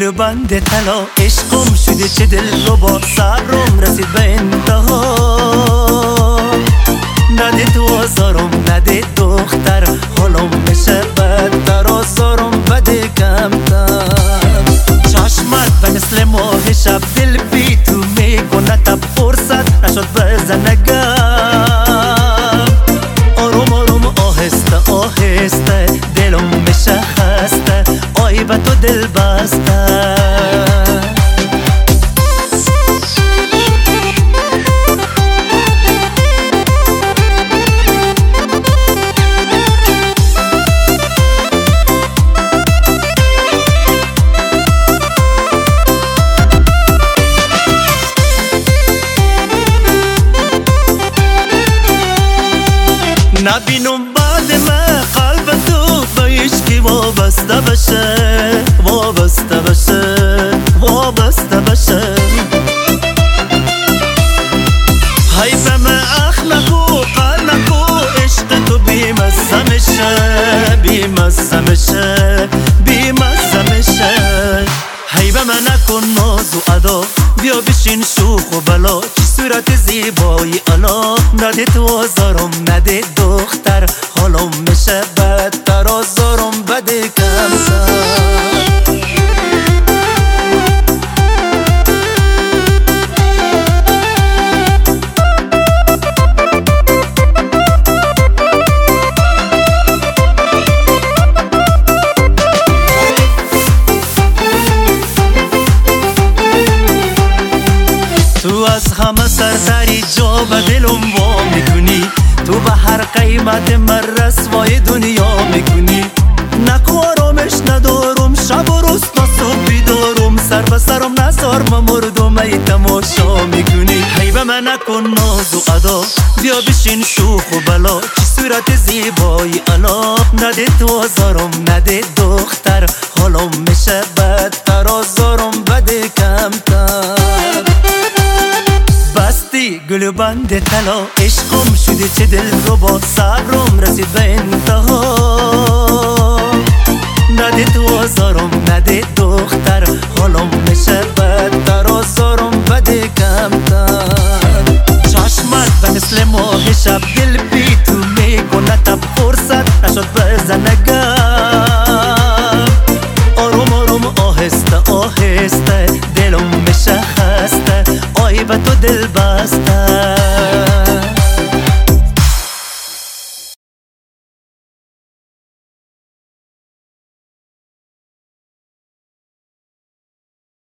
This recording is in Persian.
گل بند طلا عشقم شده چه دل رو با صبرم رسید به انتها نده تو آزارم نده دختر حالم میشه بدتر آزارم بده کمتر چشمت به مثل ماه شب دل بی تو میکنه تب فرصت نشد بزنه گم آروم آروم آهسته آهسته دلم میشه خسته آی به تو دل بسته نبینم بعد من قلب تو به عشقی وابسته بشه وابسته بشه وابسته بشه هی به من اخلاق و قلق و عشق تو بیمزه میشه بیمزه میشه بیمزه میشه هی به من نکن ناز و ادا بیا بشین شوخ و بلا چی صورت زیبایی الا نده تو آزارم نده دختر حالم میشه بدتر آزارم بده کمتر تو از همه سرتری جا به دلم وا میکنی تو به هر قیمت من رسوای دنیا میکنی نکو آرامش ندارم شب و روز تا صبح بیدارم سر به سرم نزار من مردم ای تماشا میکنی هی به من نکن ناز و ادا بیا بشین شوخ و بلا چی صورت زیبایی الا نده تو آزارم نده دختر حالم میشه بدتر آزارم بده کمتر بستی گل بند طلا عشقم شده چه دل رو با صبرم رسید به انتها نده تو آزارم نده دختر حالم میشه بدتر آزارم بده کمتر چشمت به مثل ماه شب دل بی تو میکنه تب فرصت نشد بزنه گم آروم آروم آهسته آهسته دلم میشه خسته آی به تو دل بسته